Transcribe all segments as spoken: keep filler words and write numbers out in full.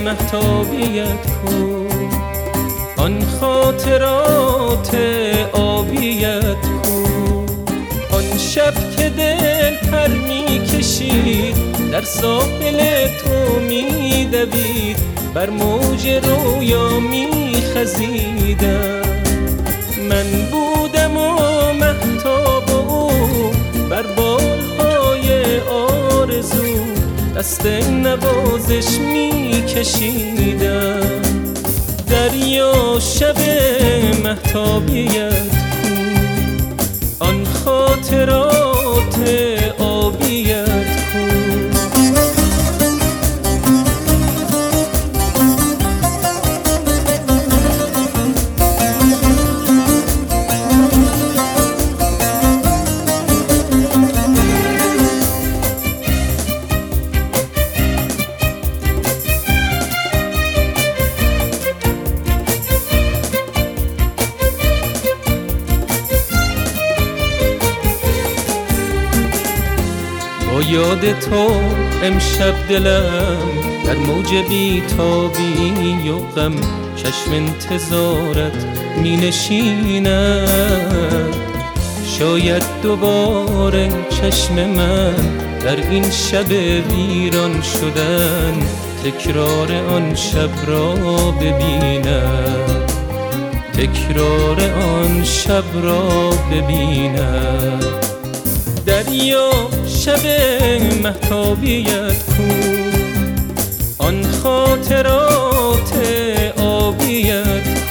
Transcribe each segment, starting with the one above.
مهتابیت کو، آن خاطرات آبیت کو. آن شب که دل پر می کشید در ساحل تو می دوید، بر موج رویا می خزیدم. من بودم و مهتاب و او بر بالهای آرزو دست نوازش می کشیدم. دریا شب مهتابیت کو، آن خاطرات آبیت کو. با یاد تو امشب دلم در موج بی‌تابی و غم چشم انتظارت می نشیند. شاید دوباره چشم من در این شب ویران شدن تکرار آن شب را ببیند، تکرار آن شب را ببیند. دریا شب مهتابیت کو، آن خاطرات آبیت کو.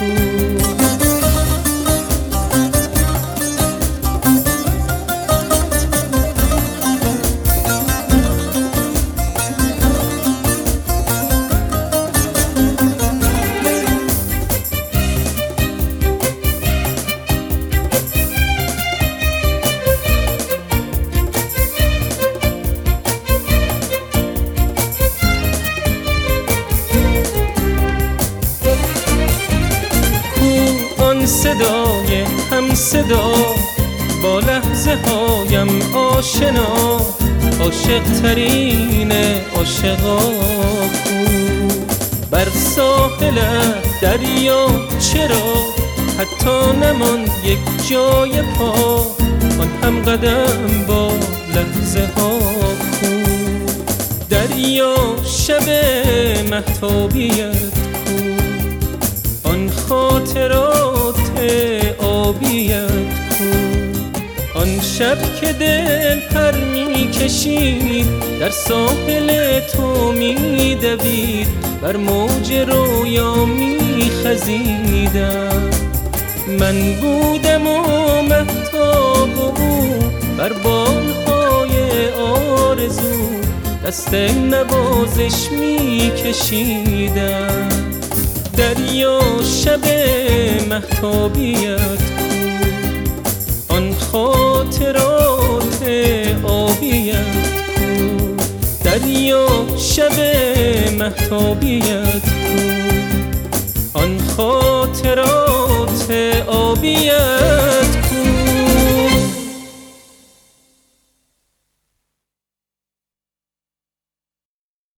صدای هم صدا با لحظه هایم آشنا، عاشق ترین عاشقا کو. بر ساحلت دریا چرا حتی نماند یک جای پا، آن هم قدم با لحظه ها کو. دریا شب مهتابیت کو، آن خاطرات آبیت کو. آن شب که دل پر می کشید در ساحل تو می دوید، بر موج رویا می خزیدم. من بودم و مهتاب و او بر بالهای آرزو دست نوازش می کشیدم. دریا شب مهتابیت کو، آن خاطرات آبیت کو. دریا شب مهتابیت کو، آن خاطرات آبیت